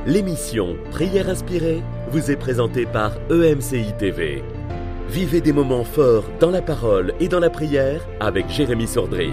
L'émission Prière inspirée vous est présentée par EMCI TV. Vivez des moments forts dans la parole et dans la prière avec Jérémy Sordrill.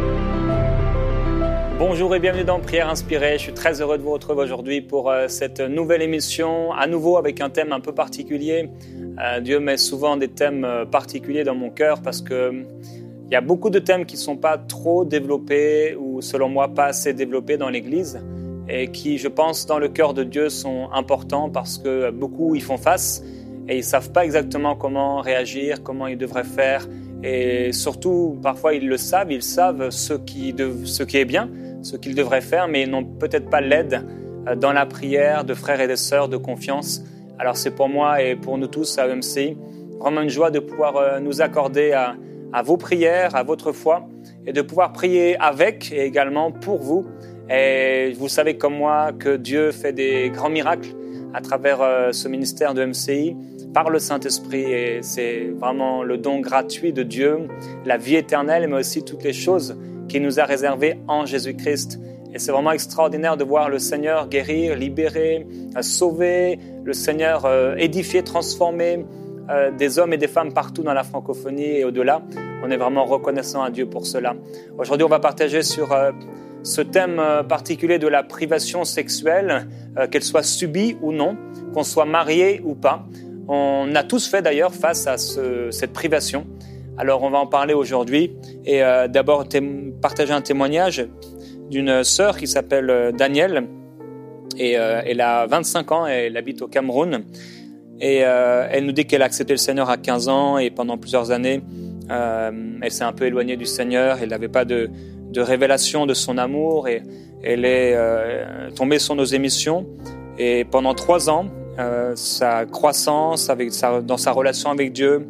Bonjour et bienvenue dans Prière inspirée. Je suis très heureux de vous retrouver aujourd'hui pour cette nouvelle émission, à nouveau avec un thème un peu particulier. Dieu met souvent des thèmes particuliers dans mon cœur parce que il y a beaucoup de thèmes qui ne sont pas trop développés ou selon moi pas assez développés dans l'Église et qui, je pense, dans le cœur de Dieu sont importants parce que beaucoup y font face et ils ne savent pas exactement comment réagir, comment ils devraient faire et surtout, parfois ils savent ce qui est bien, ce qu'ils devraient faire, mais ils n'ont peut-être pas l'aide dans la prière de frères et de sœurs de confiance. Alors c'est pour moi et pour nous tous à EMCI vraiment une joie de pouvoir nous accorder à vos prières, à votre foi et de pouvoir prier avec et également pour vous. Et vous savez comme moi que Dieu fait des grands miracles à travers ce ministère de EMCI par le Saint-Esprit et c'est vraiment le don gratuit de Dieu, la vie éternelle mais aussi toutes les choses qu'il nous a réservées en Jésus-Christ. Et c'est vraiment extraordinaire de voir le Seigneur guérir, libérer, sauver, le Seigneur édifier, transformer des hommes et des femmes partout dans la francophonie et au-delà. On est vraiment reconnaissant à Dieu pour cela. Aujourd'hui, on va partager sur ce thème particulier de la privation sexuelle, qu'elle soit subie ou non, qu'on soit marié ou pas. On a tous fait d'ailleurs face à cette privation. Alors, on va en parler aujourd'hui et d'abord partager un témoignage d'une sœur qui s'appelle Danielle et elle a 25 ans et elle habite au Cameroun et elle nous dit qu'elle a accepté le Seigneur à 15 ans et pendant plusieurs années elle s'est un peu éloignée du Seigneur, elle n'avait pas de révélation de son amour et elle est tombée sur nos émissions et pendant 3 ans sa croissance dans sa relation avec Dieu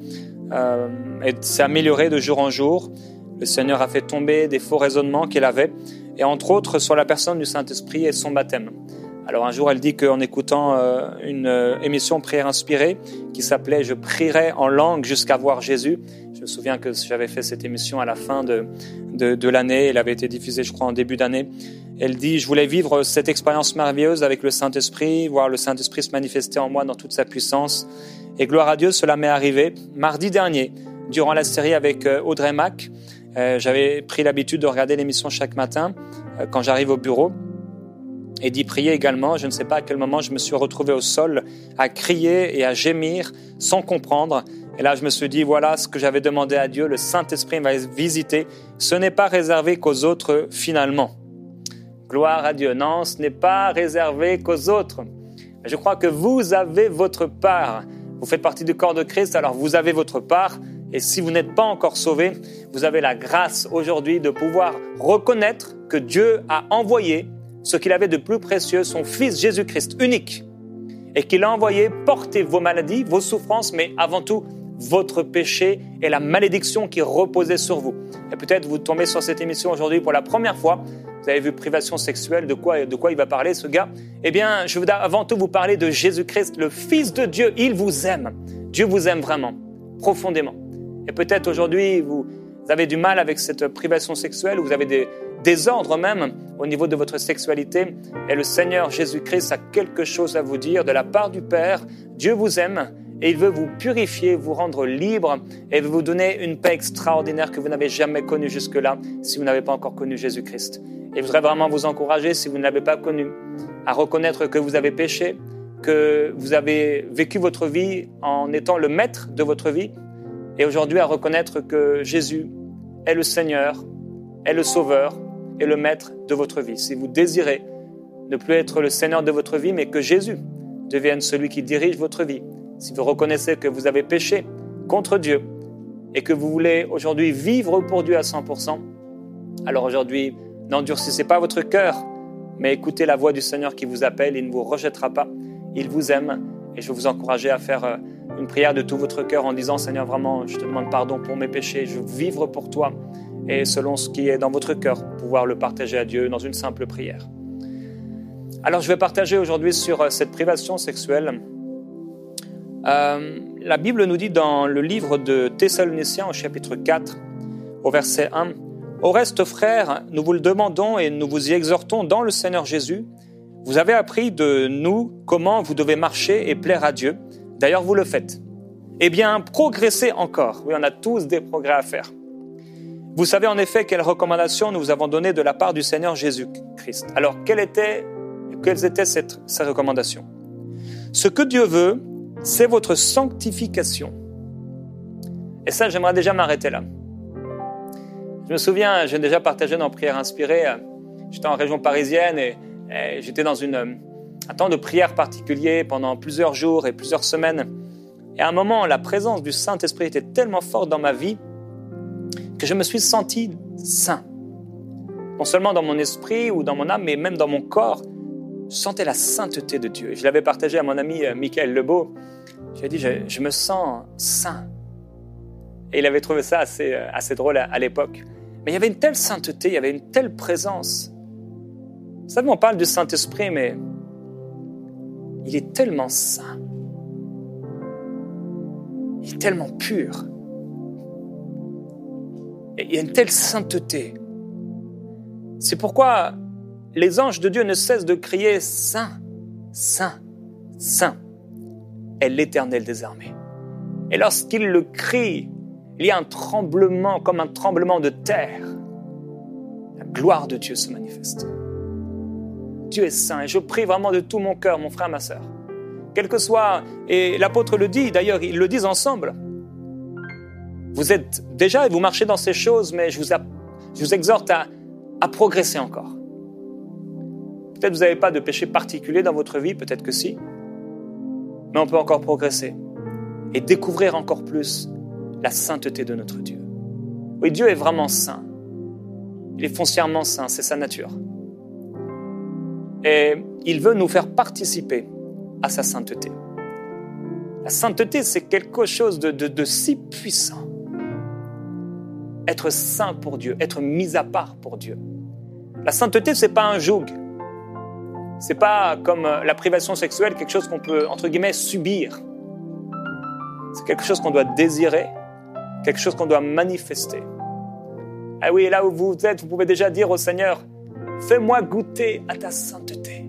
s'est améliorée de jour en jour. Le Seigneur a fait tomber des faux raisonnements qu'elle avait et entre autres sur la personne du Saint-Esprit et son baptême. Alors un jour elle dit qu'en écoutant une émission Prière inspirée qui s'appelait « Je prierai en langue jusqu'à voir Jésus », je me souviens que j'avais fait cette émission à la fin de l'année, elle avait été diffusée je crois en début d'année. Elle dit « Je voulais vivre cette expérience merveilleuse avec le Saint-Esprit, voir le Saint-Esprit se manifester en moi dans toute sa puissance. » Et gloire à Dieu, cela m'est arrivé mardi dernier, durant la série avec Audrey Mack. J'avais pris l'habitude de regarder l'émission chaque matin quand j'arrive au bureau et d'y prier également. Je ne sais pas à quel moment je me suis retrouvé au sol à crier et à gémir sans comprendre. Et là, je me suis dit, voilà ce que j'avais demandé à Dieu, le Saint-Esprit va visiter. Ce n'est pas réservé qu'aux autres finalement. Gloire à Dieu. Non, ce n'est pas réservé qu'aux autres. Je crois que vous avez votre part. Vous faites partie du corps de Christ, alors vous avez votre part. Et si vous n'êtes pas encore sauvé, vous avez la grâce aujourd'hui de pouvoir reconnaître que Dieu a envoyé ce qu'il avait de plus précieux, son Fils Jésus-Christ unique, et qu'il a envoyé porter vos maladies, vos souffrances, mais avant tout, votre péché et la malédiction qui reposait sur vous. Et peut-être vous tombez sur cette émission aujourd'hui pour la première fois, vous avez vu privation sexuelle, de quoi il va parler ce gars? Eh bien, je veux avant tout vous parler de Jésus-Christ, le Fils de Dieu, il vous aime. Dieu vous aime vraiment, profondément. Et peut-être aujourd'hui, vous avez du mal avec cette privation sexuelle, ou vous avez des désordres même au niveau de votre sexualité. Et le Seigneur Jésus-Christ a quelque chose à vous dire de la part du Père. Dieu vous aime et il veut vous purifier, vous rendre libre et veut vous donner une paix extraordinaire que vous n'avez jamais connue jusque-là si vous n'avez pas encore connu Jésus-Christ. Et je voudrais vraiment vous encourager, si vous ne l'avez pas connu, à reconnaître que vous avez péché, que vous avez vécu votre vie en étant le maître de votre vie, et aujourd'hui à reconnaître que Jésus est le Seigneur, est le Sauveur et le Maître de votre vie. Si vous désirez ne plus être le Seigneur de votre vie, mais que Jésus devienne celui qui dirige votre vie, si vous reconnaissez que vous avez péché contre Dieu et que vous voulez aujourd'hui vivre pour Dieu à 100%, alors aujourd'hui, n'endurcissez pas votre cœur, mais écoutez la voix du Seigneur qui vous appelle, il ne vous rejettera pas, il vous aime et je veux vous encourager à faire une prière de tout votre cœur en disant « Seigneur, vraiment, je te demande pardon pour mes péchés, je veux vivre pour toi » et selon ce qui est dans votre cœur, pouvoir le partager à Dieu dans une simple prière. Alors, je vais partager aujourd'hui sur cette privation sexuelle. La Bible nous dit dans le livre de Thessaloniciens au chapitre 4, au verset 1, « Au reste, frères, nous vous le demandons et nous vous y exhortons dans le Seigneur Jésus, Vous avez appris de nous comment vous devez marcher et plaire à Dieu. D'ailleurs, vous le faites. Eh bien, progressez encore. Oui, on a tous des progrès à faire. Vous savez en effet quelles recommandations nous vous avons données de la part du Seigneur Jésus-Christ. Alors, quelles étaient ces recommandations? Ce que Dieu veut, c'est votre sanctification. Et ça, j'aimerais déjà m'arrêter là. Je me souviens, j'ai déjà partagé dans Prière inspirée, j'étais en région parisienne et j'étais dans un temps de prière particulier pendant plusieurs jours et plusieurs semaines. Et à un moment, la présence du Saint-Esprit était tellement forte dans ma vie que je me suis senti saint. Non seulement dans mon esprit ou dans mon âme, mais même dans mon corps, je sentais la sainteté de Dieu. Et je l'avais partagé à mon ami Michael Lebeau. J'ai dit, je me sens saint. Et il avait trouvé ça assez drôle à l'époque. Mais il y avait une telle sainteté, il y avait une telle présence. Vous savez, on parle du Saint-Esprit, mais il est tellement saint. Il est tellement pur. Et il y a une telle sainteté. C'est pourquoi les anges de Dieu ne cessent de crier « Saint, Saint, Saint est l'Éternel des armées ». Et lorsqu'ils le crient, il y a un tremblement, comme un tremblement de terre. La gloire de Dieu se manifeste. Dieu est saint et je prie vraiment de tout mon cœur, mon frère, ma sœur. Quel que soit, et l'apôtre le dit, d'ailleurs, ils le disent ensemble. Vous êtes déjà et vous marchez dans ces choses, mais je vous exhorte à progresser encore. Peut-être vous n'avez pas de péché particulier dans votre vie, peut-être que si, mais on peut encore progresser et découvrir encore plus la sainteté de notre Dieu. Oui, Dieu est vraiment saint. Il est foncièrement saint, c'est sa nature. Et il veut nous faire participer à sa sainteté. La sainteté, c'est quelque chose de si puissant. Être saint pour Dieu, être mis à part pour Dieu. La sainteté, c'est pas un joug. C'est pas comme la privation sexuelle, quelque chose qu'on peut, entre guillemets, subir. C'est quelque chose qu'on doit désirer, quelque chose qu'on doit manifester. Ah oui, et là où vous êtes, vous pouvez déjà dire au Seigneur, fais-moi goûter à ta sainteté.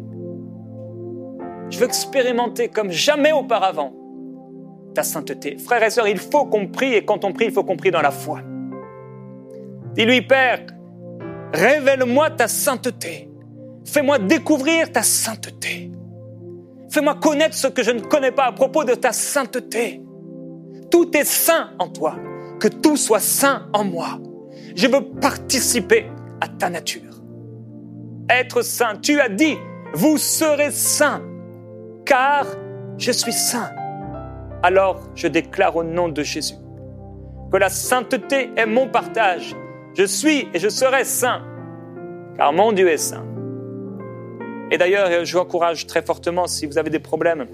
Je veux expérimenter comme jamais auparavant ta sainteté. Frères et sœurs, il faut qu'on prie, et quand on prie, il faut qu'on prie dans la foi. Dis-lui, Père, révèle-moi ta sainteté. Fais-moi découvrir ta sainteté. Fais-moi connaître ce que je ne connais pas à propos de ta sainteté. Tout est saint en toi. Que tout soit saint en moi. Je veux participer à ta nature. Être saint. Tu as dit, vous serez saints, car je suis saint. Alors, je déclare au nom de Jésus que la sainteté est mon partage. Je suis et je serai saint, car mon Dieu est saint. Et d'ailleurs, je vous encourage très fortement, si vous avez des problèmes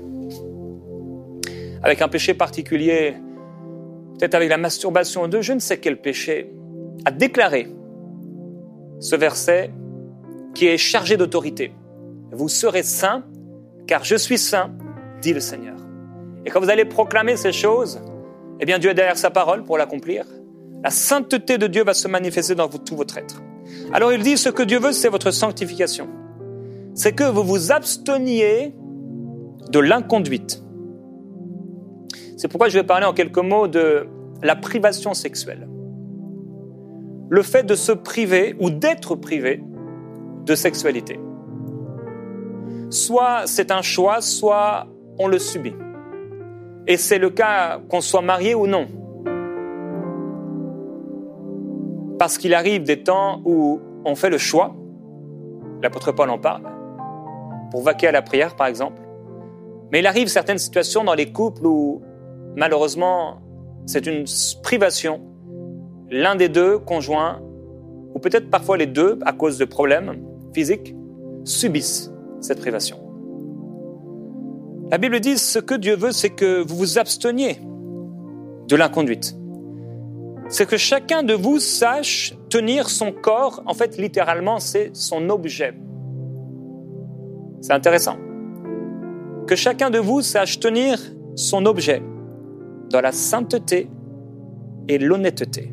avec un péché particulier, peut-être avec la masturbation de je ne sais quel péché, à déclarer ce verset qui est chargé d'autorité. Vous serez saints, car je suis saint, dit le Seigneur. Et quand vous allez proclamer ces choses, eh bien Dieu est derrière sa parole pour l'accomplir. La sainteté de Dieu va se manifester dans tout votre être. Alors il dit, ce que Dieu veut, c'est votre sanctification. C'est que vous vous absteniez de l'inconduite. C'est pourquoi je vais parler en quelques mots de la privation sexuelle. Le fait de se priver ou d'être privé de sexualité. Soit c'est un choix, soit on le subit. Et c'est le cas qu'on soit marié ou non. Parce qu'il arrive des temps où on fait le choix, l'apôtre Paul en parle, pour vaquer à la prière par exemple. Mais il arrive certaines situations dans les couples où malheureusement c'est une privation. L'un des deux conjoints, ou peut-être parfois les deux à cause de problèmes physiques, subissent cette privation. La Bible dit, ce que Dieu veut, c'est que vous vous absteniez de l'inconduite. C'est que chacun de vous sache tenir son corps, en fait, littéralement, c'est son objet. C'est intéressant. Que chacun de vous sache tenir son objet dans la sainteté et l'honnêteté.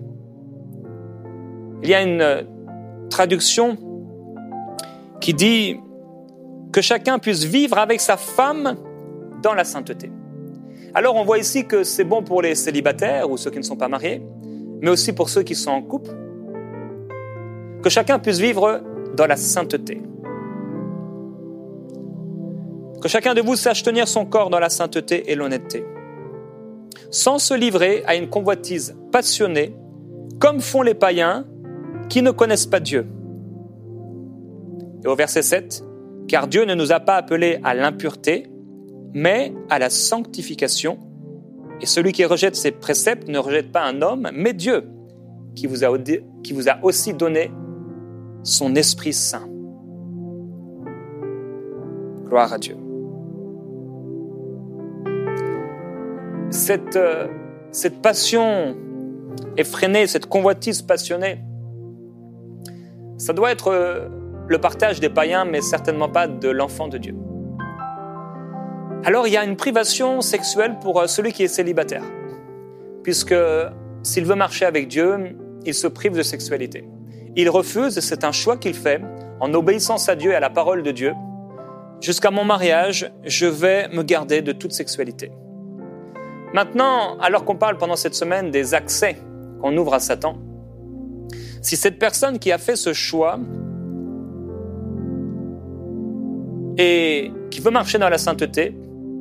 Il y a une traduction qui dit que chacun puisse vivre avec sa femme dans la sainteté. Alors on voit ici que c'est bon pour les célibataires ou ceux qui ne sont pas mariés, mais aussi pour ceux qui sont en couple, que chacun puisse vivre dans la sainteté. Que chacun de vous sache tenir son corps dans la sainteté et l'honnêteté, sans se livrer à une convoitise passionnée, comme font les païens qui ne connaissent pas Dieu. Et au verset 7, « Car Dieu ne nous a pas appelés à l'impureté, mais à la sanctification. Et celui qui rejette ses préceptes ne rejette pas un homme, mais Dieu, qui vous a aussi donné son Esprit Saint. » Gloire à Dieu. Cette passion effrénée, cette convoitise passionnée, ça doit être le partage des païens, mais certainement pas de l'enfant de Dieu. Alors il y a une privation sexuelle pour celui qui est célibataire, puisque s'il veut marcher avec Dieu, il se prive de sexualité. Il refuse, c'est un choix qu'il fait, en obéissance à Dieu et à la parole de Dieu. Jusqu'à mon mariage, je vais me garder de toute sexualité. Maintenant, alors qu'on parle pendant cette semaine des accès qu'on ouvre à Satan, si cette personne qui a fait ce choix et qui veut marcher dans la sainteté,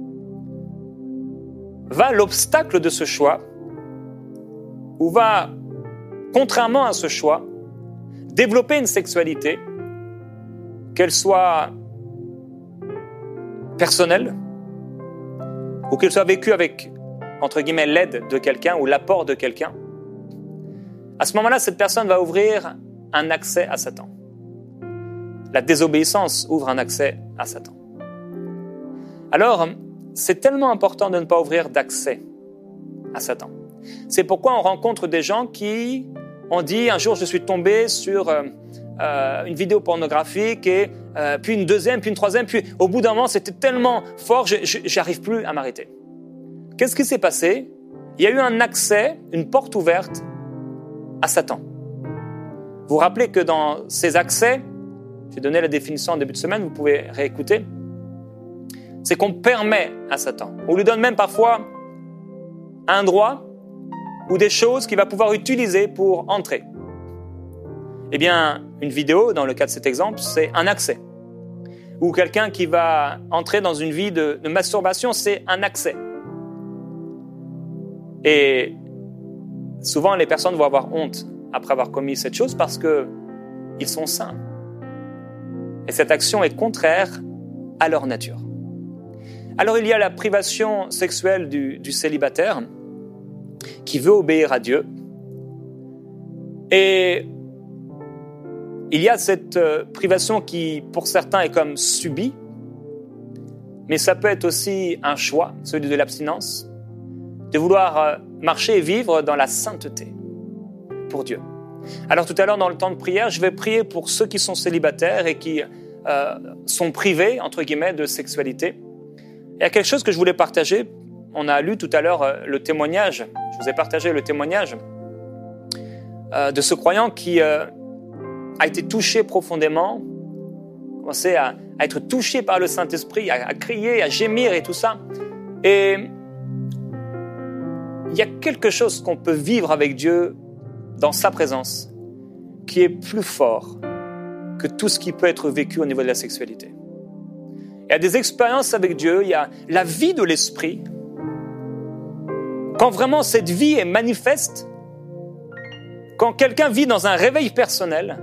va à l'obstacle de ce choix, ou va, contrairement à ce choix, développer une sexualité, qu'elle soit personnelle, ou qu'elle soit vécue avec, entre guillemets, l'aide de quelqu'un ou l'apport de quelqu'un, à ce moment-là, cette personne va ouvrir un accès à Satan. La désobéissance ouvre un accès à Satan. Alors, c'est tellement important de ne pas ouvrir d'accès à Satan. C'est pourquoi on rencontre des gens qui ont dit « Un jour, je suis tombé sur une vidéo pornographique, et puis une deuxième, puis une troisième, puis au bout d'un moment, c'était tellement fort, je n'arrive plus à m'arrêter. » Qu'est-ce qui s'est passé? Il y a eu un accès, une porte ouverte à Satan. Vous vous rappelez que dans ces accès, j'ai donné la définition en début de semaine, vous pouvez réécouter, c'est qu'on permet à Satan. On lui donne même parfois un droit ou des choses qu'il va pouvoir utiliser pour entrer. Eh bien, une vidéo, dans le cas de cet exemple, c'est un accès. Ou quelqu'un qui va entrer dans une vie de masturbation, c'est un accès. Et souvent, les personnes vont avoir honte après avoir commis cette chose parce qu'ils sont saints. Et cette action est contraire à leur nature. Alors il y a la privation sexuelle du célibataire qui veut obéir à Dieu. Et il y a cette privation qui, pour certains, est comme subie, mais ça peut être aussi un choix, celui de l'abstinence, de vouloir marcher et vivre dans la sainteté pour Dieu. Alors tout à l'heure, dans le temps de prière, je vais prier pour ceux qui sont célibataires et qui sont privés, entre guillemets, de sexualité. Il y a quelque chose que je voulais partager. On a lu tout à l'heure le témoignage. Je vous ai partagé le témoignage de ce croyant qui a été touché profondément, commencé à être touché par le Saint-Esprit, à crier, à gémir et tout ça. Et il y a quelque chose qu'on peut vivre avec Dieu dans sa présence qui est plus fort que tout ce qui peut être vécu au niveau de la sexualité. Il y a des expériences avec Dieu, il y a la vie de l'esprit. Quand vraiment cette vie est manifeste, quand quelqu'un vit dans un réveil personnel,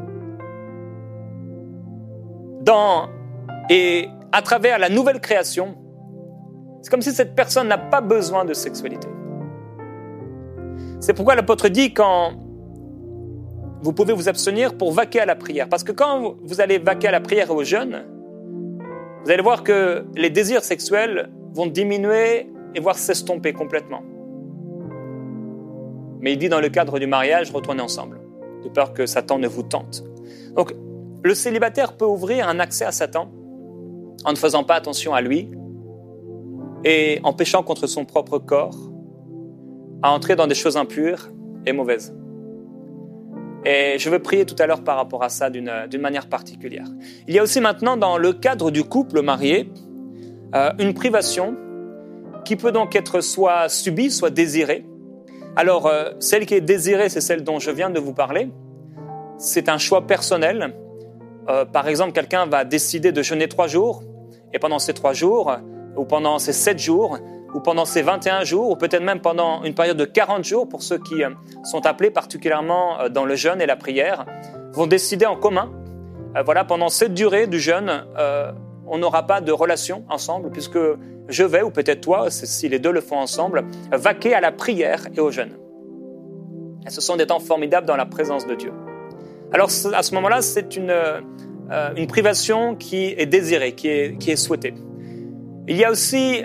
et à travers la nouvelle création, c'est comme si cette personne n'a pas besoin de sexualité. C'est pourquoi l'apôtre dit quand vous pouvez vous abstenir pour vaquer à la prière. Parce que quand vous allez vaquer à la prière et au jeûne, vous allez voir que les désirs sexuels vont diminuer et voire s'estomper complètement. Mais il dit dans le cadre du mariage, retournez ensemble, de peur que Satan ne vous tente. Donc, le célibataire peut ouvrir un accès à Satan en ne faisant pas attention à lui et en péchant contre son propre corps, à entrer dans des choses impures et mauvaises. Et je veux prier tout à l'heure par rapport à ça d'une manière particulière. Il y a aussi maintenant dans le cadre du couple marié, une privation qui peut donc être soit subie, soit désirée. Alors, celle qui est désirée, c'est celle dont je viens de vous parler. C'est un choix personnel. Par exemple, quelqu'un va décider de jeûner 3 jours, et pendant ces 3 jours, ou pendant ces 7 jours, ou pendant ces 21 jours, ou peut-être même pendant une période de 40 jours, pour ceux qui sont appelés particulièrement dans le jeûne et la prière, vont décider en commun, pendant cette durée du jeûne, on n'aura pas de relation ensemble, puisque je vais, ou peut-être toi, si les deux le font ensemble, vaquer à la prière et au jeûne. Et ce sont des temps formidables dans la présence de Dieu. Alors à ce moment-là, c'est une privation qui est désirée, qui est souhaitée. Il y a aussi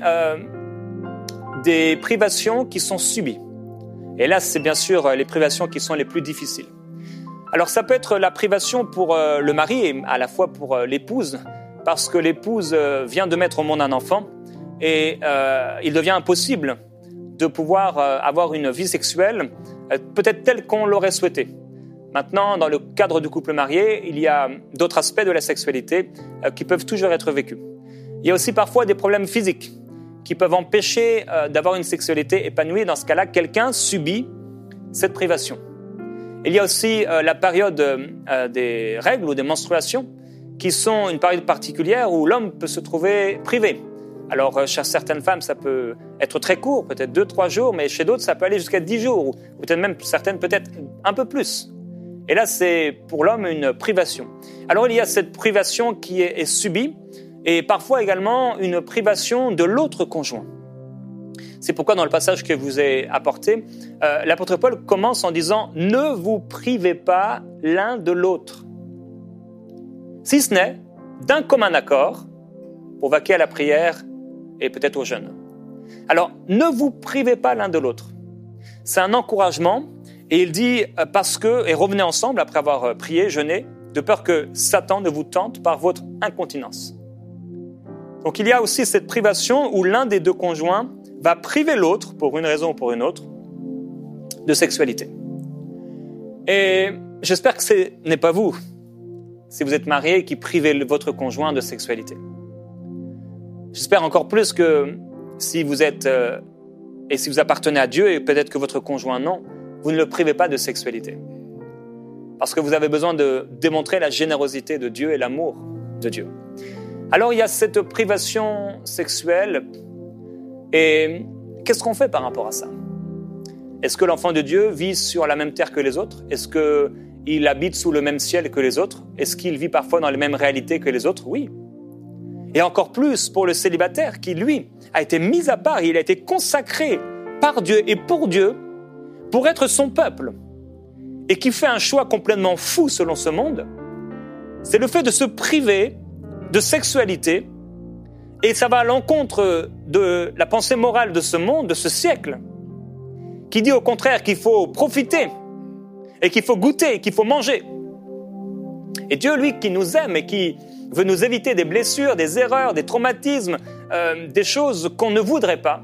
des privations qui sont subies. Et là, c'est bien sûr les privations qui sont les plus difficiles. Alors ça peut être la privation pour le mari et à la fois pour l'épouse, parce que l'épouse vient de mettre au monde un enfant et il devient impossible de pouvoir avoir une vie sexuelle peut-être telle qu'on l'aurait souhaité. Maintenant, dans le cadre du couple marié, il y a d'autres aspects de la sexualité qui peuvent toujours être vécus. Il y a aussi parfois des problèmes physiques qui peuvent empêcher d'avoir une sexualité épanouie. Dans ce cas-là, quelqu'un subit cette privation. Il y a aussi la période des règles ou des menstruations qui sont une période particulière où l'homme peut se trouver privé. Alors, chez certaines femmes, ça peut être très court, peut-être 2-3 jours, mais chez d'autres, ça peut aller jusqu'à 10 jours, ou peut-être même certaines, peut-être un peu plus. Et là, c'est pour l'homme une privation. Alors, il y a cette privation qui est subie, et parfois également une privation de l'autre conjoint. C'est pourquoi dans le passage que je vous ai apporté, l'apôtre Paul commence en disant « Ne vous privez pas l'un de l'autre » si ce n'est d'un commun accord pour vaquer à la prière et peut-être au jeûne. Alors, ne vous privez pas l'un de l'autre. C'est un encouragement et il dit parce que, et revenez ensemble après avoir prié, jeûné, de peur que Satan ne vous tente par votre incontinence. Donc il y a aussi cette privation où l'un des deux conjoints va priver l'autre, pour une raison ou pour une autre, de sexualité. Et j'espère que ce n'est pas vous, si vous êtes marié, qui privez votre conjoint de sexualité. J'espère encore plus que si vous êtes, et si vous appartenez à Dieu, et peut-être que votre conjoint non, vous ne le privez pas de sexualité. Parce que vous avez besoin de démontrer la générosité de Dieu et l'amour de Dieu. Alors il y a cette privation sexuelle, et qu'est-ce qu'on fait par rapport à ça? Est-ce que l'enfant de Dieu vit sur la même terre que les autres? Est-ce qu'il habite sous le même ciel que les autres? Est-ce qu'il vit parfois dans les mêmes réalités que les autres? Oui. Et encore plus pour le célibataire qui, lui, a été mis à part, il a été consacré par Dieu et pour Dieu pour être son peuple, et qui fait un choix complètement fou selon ce monde, c'est le fait de se priver de sexualité, et ça va à l'encontre de la pensée morale de ce monde, de ce siècle, qui dit au contraire qu'il faut profiter, et qu'il faut goûter, qu'il faut manger. Et Dieu, lui, qui nous aime et qui veut nous éviter des blessures, des erreurs, des traumatismes, des choses qu'on ne voudrait pas,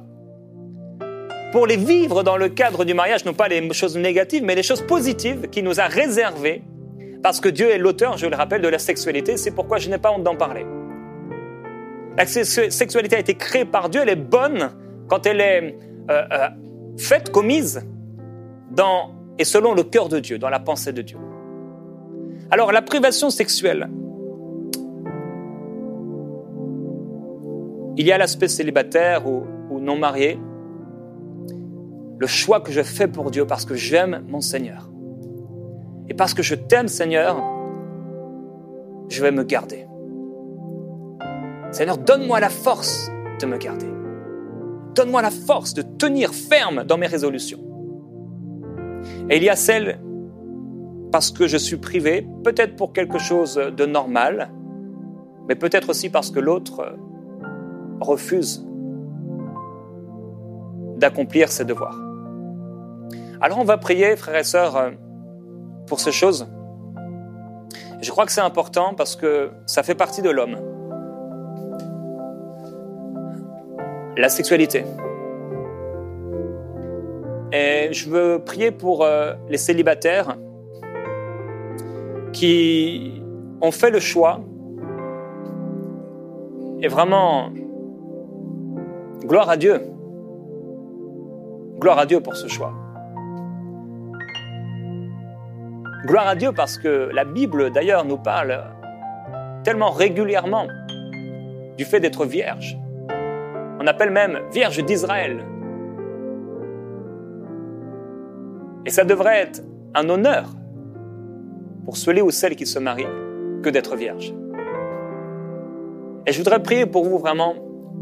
pour les vivre dans le cadre du mariage, non pas les choses négatives, mais les choses positives qu'il nous a réservées, parce que Dieu est l'auteur, je le rappelle, de la sexualité, c'est pourquoi je n'ai pas honte d'en parler. La sexualité a été créée par Dieu, elle est bonne quand elle est faite, commise, et selon le cœur de Dieu, dans la pensée de Dieu. Alors, la privation sexuelle, il y a l'aspect célibataire ou non marié, le choix que je fais pour Dieu parce que j'aime mon Seigneur. Et parce que je t'aime, Seigneur, je vais me garder. Seigneur, donne-moi la force de me garder. Donne-moi la force de tenir ferme dans mes résolutions. Et il y a celle, parce que je suis privé, peut-être pour quelque chose de normal, mais peut-être aussi parce que l'autre refuse d'accomplir ses devoirs. Alors on va prier, frères et sœurs, pour ces choses. Je crois que c'est important parce que ça fait partie de l'homme. La sexualité. Et je veux prier pour les célibataires qui ont fait le choix. Et vraiment, gloire à Dieu. Gloire à Dieu pour ce choix. Gloire à Dieu parce que la Bible, d'ailleurs, nous parle tellement régulièrement du fait d'être vierge. On appelle même Vierge d'Israël. Et ça devrait être un honneur pour celui ou celle qui se marie que d'être vierge. Et je voudrais prier pour vous vraiment.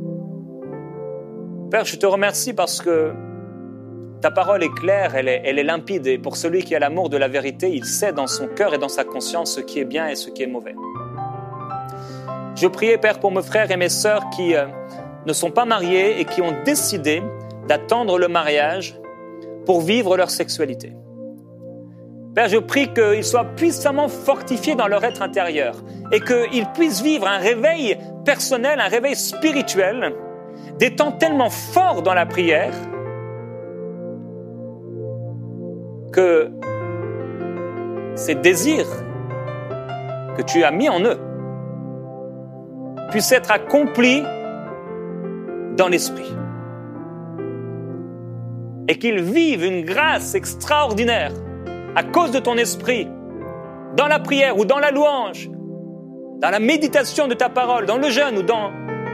Père, je te remercie parce que ta parole est claire, elle est limpide. Et pour celui qui a l'amour de la vérité, il sait dans son cœur et dans sa conscience ce qui est bien et ce qui est mauvais. Je prie, Père, pour mes frères et mes sœurs qui ne sont pas mariés et qui ont décidé d'attendre le mariage pour vivre leur sexualité. Père, je prie qu'ils soient puissamment fortifiés dans leur être intérieur et qu'ils puissent vivre un réveil personnel, un réveil spirituel, des temps tellement forts dans la prière que ces désirs que tu as mis en eux puissent être accomplis dans l'esprit et qu'ils vivent une grâce extraordinaire à cause de ton esprit, dans la prière ou dans la louange, dans la méditation de ta parole, dans le jeûne ou dans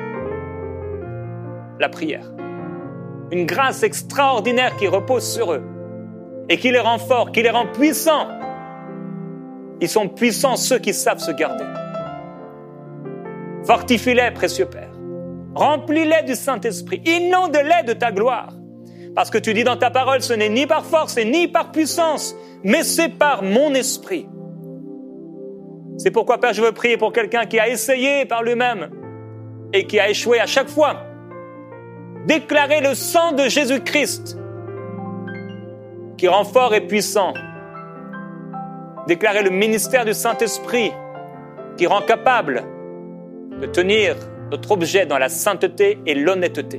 la prière. Une grâce extraordinaire qui repose sur eux et qui les rend forts, qui les rend puissants. Ils sont puissants ceux qui savent se garder. Fortifie-les, précieux Père. Remplis-les du Saint-Esprit. Inonde-les de ta gloire. Parce que tu dis dans ta parole, ce n'est ni par force et ni par puissance, mais c'est par mon esprit. C'est pourquoi, Père, je veux prier pour quelqu'un qui a essayé par lui-même et qui a échoué à chaque fois. Déclarer le sang de Jésus-Christ qui rend fort et puissant. Déclarer le ministère du Saint-Esprit qui rend capable de tenir notre objet dans la sainteté et l'honnêteté.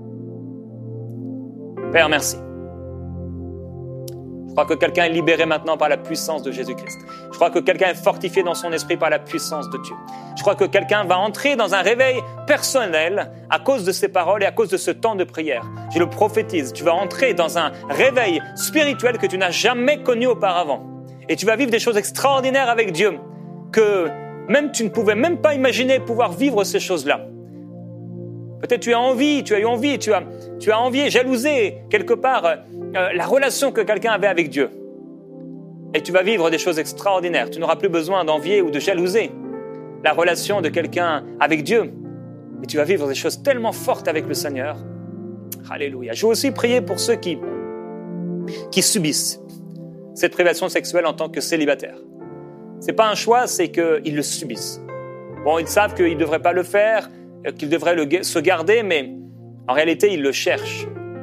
Père, merci. Je crois que quelqu'un est libéré maintenant par la puissance de Jésus-Christ. Je crois que quelqu'un est fortifié dans son esprit par la puissance de Dieu. Je crois que quelqu'un va entrer dans un réveil personnel à cause de ces paroles et à cause de ce temps de prière. Je le prophétise. Tu vas entrer dans un réveil spirituel que tu n'as jamais connu auparavant. Et tu vas vivre des choses extraordinaires avec Dieu que même tu ne pouvais même pas imaginer pouvoir vivre ces choses-là. Peut-être tu as eu envie, tu as envié, jalousé quelque part la relation que quelqu'un avait avec Dieu. Et tu vas vivre des choses extraordinaires. Tu n'auras plus besoin d'envier ou de jalouser la relation de quelqu'un avec Dieu. Et tu vas vivre des choses tellement fortes avec le Seigneur. Alléluia. Je veux aussi prier pour ceux qui subissent cette privation sexuelle en tant que célibataires. Ce n'est pas un choix, c'est qu'ils le subissent. Bon, ils savent qu'ils ne devraient pas le faire, qu'ils devraient se garder, mais en réalité, ils le cherchent.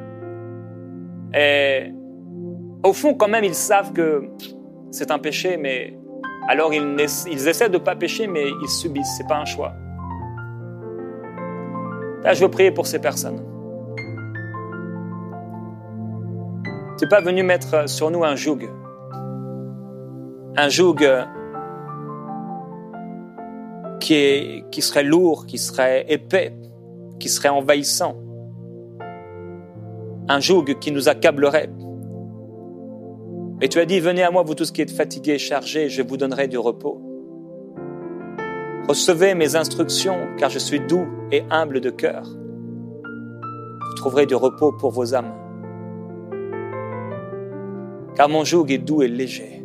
Et au fond, quand même, ils savent que c'est un péché, mais alors ils essaient de ne pas pécher, mais ils subissent. Ce n'est pas un choix. Là, je veux prier pour ces personnes. Tu n'es pas venu mettre sur nous un joug. Un joug qui serait lourd, qui serait épais, qui serait envahissant. Un joug qui nous accablerait. Et tu as dit, venez à moi, vous tous qui êtes fatigués et chargés, je vous donnerai du repos. Recevez mes instructions, car je suis doux et humble de cœur. Vous trouverez du repos pour vos âmes. Car mon joug est doux et léger.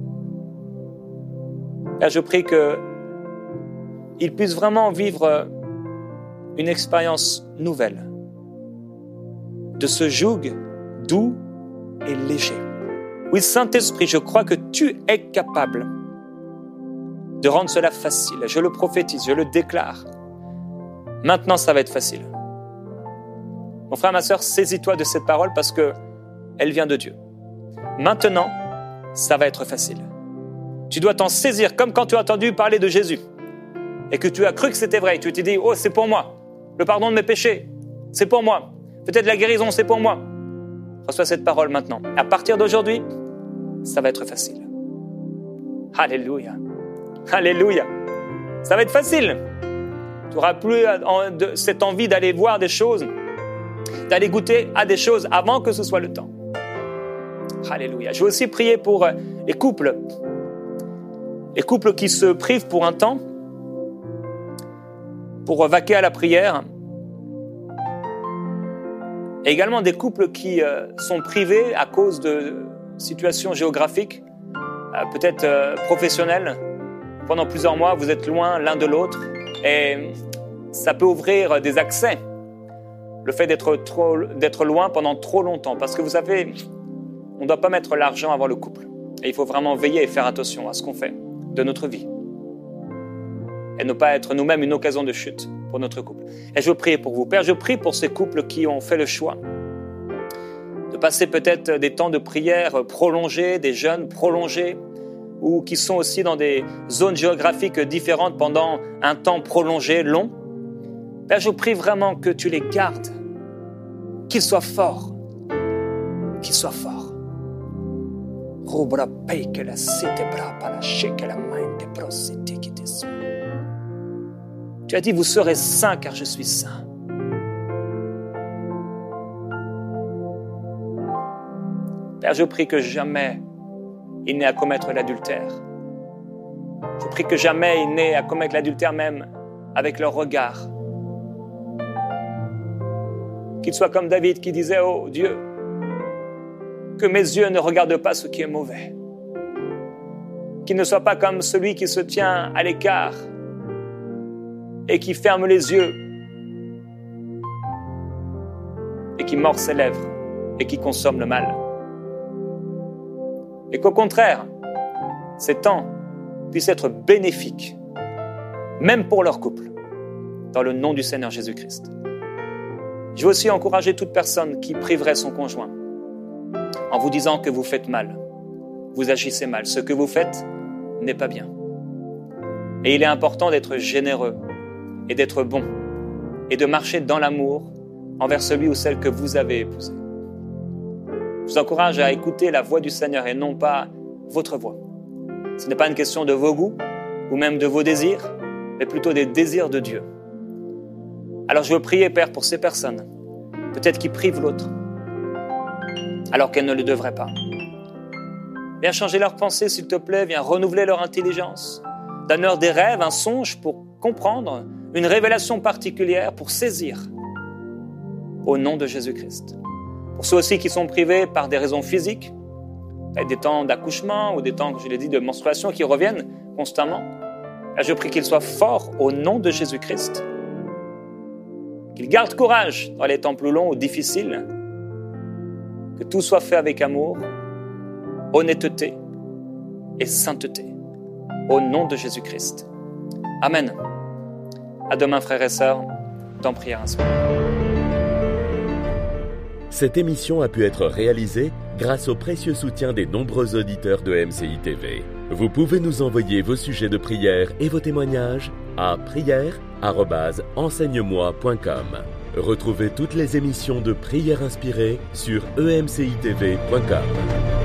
Père, je prie qu'ils puissent vraiment vivre une expérience nouvelle de ce joug doux et léger. Oui, Saint-Esprit, je crois que tu es capable de rendre cela facile. Je le prophétise, je le déclare. Maintenant, ça va être facile. Mon frère, ma sœur, saisis-toi de cette parole parce qu'elle vient de Dieu. Maintenant, ça va être facile. Tu dois t'en saisir comme quand tu as entendu parler de Jésus et que tu as cru que c'était vrai. Tu t'es dit, oh, c'est pour moi. Le pardon de mes péchés, c'est pour moi. Peut-être la guérison, c'est pour moi. Reçois cette parole maintenant. À partir d'aujourd'hui, ça va être facile. Alléluia. Alléluia. Ça va être facile. Tu n'auras plus cette envie d'aller voir des choses, d'aller goûter à des choses avant que ce soit le temps. Alléluia. Je veux aussi prier pour les couples qui se privent pour un temps, pour vaquer à la prière, et également des couples qui sont privés à cause de situations géographiques, peut-être professionnelles. Pendant plusieurs mois, vous êtes loin l'un de l'autre et ça peut ouvrir des accès. Le fait d'être loin pendant trop longtemps, parce que vous savez, on ne doit pas mettre l'argent avant le couple. Et il faut vraiment veiller et faire attention à ce qu'on fait de notre vie. Et ne pas être nous-mêmes une occasion de chute pour notre couple. Et je veux prier pour vous. Père, je prie pour ces couples qui ont fait le choix de passer peut-être des temps de prière prolongés, des jeûnes prolongés, ou qui sont aussi dans des zones géographiques différentes pendant un temps prolongé, long. Père, je prie vraiment que tu les gardes, qu'ils soient forts, qu'ils soient forts. Tu as dit, vous serez saints car je suis saint. Père, je prie que jamais il n'ait à commettre l'adultère. Je prie que jamais il n'ait à commettre l'adultère même avec leur regard. Qu'il soit comme David qui disait, oh Dieu, que mes yeux ne regardent pas ce qui est mauvais. Qu'il ne soit pas comme celui qui se tient à l'écart et qui ferme les yeux et qui mord ses lèvres et qui consomme le mal. Et qu'au contraire, ces temps puissent être bénéfiques, même pour leur couple, dans le nom du Seigneur Jésus-Christ. Je veux aussi encourager toute personne qui priverait son conjoint en vous disant que vous faites mal, vous agissez mal. Ce que vous faites n'est pas bien. Et il est important d'être généreux et d'être bon et de marcher dans l'amour envers celui ou celle que vous avez épousé. Je vous encourage à écouter la voix du Seigneur et non pas votre voix. Ce n'est pas une question de vos goûts ou même de vos désirs, mais plutôt des désirs de Dieu. Alors je veux prier, Père, pour ces personnes, peut-être qui privent l'autre, alors qu'elles ne le devraient pas. Viens changer leurs pensées, s'il te plaît, viens renouveler leur intelligence. Donne-leur des rêves, un songe pour comprendre, une révélation particulière pour saisir, au nom de Jésus-Christ. Pour ceux aussi qui sont privés par des raisons physiques, des temps d'accouchement ou des temps, je l'ai dit, de menstruation qui reviennent constamment, je prie qu'ils soient forts au nom de Jésus-Christ. Qu'ils gardent courage dans les temps plus longs ou difficiles. Que tout soit fait avec amour, honnêteté et sainteté. Au nom de Jésus-Christ. Amen. À demain, frères et sœurs, dans Prière Inspirée. Cette émission a pu être réalisée grâce au précieux soutien des nombreux auditeurs de MCI TV. Vous pouvez nous envoyer vos sujets de prière et vos témoignages à prière@enseigne-moi.com. Retrouvez toutes les émissions de Prière Inspirée sur emcitv.com.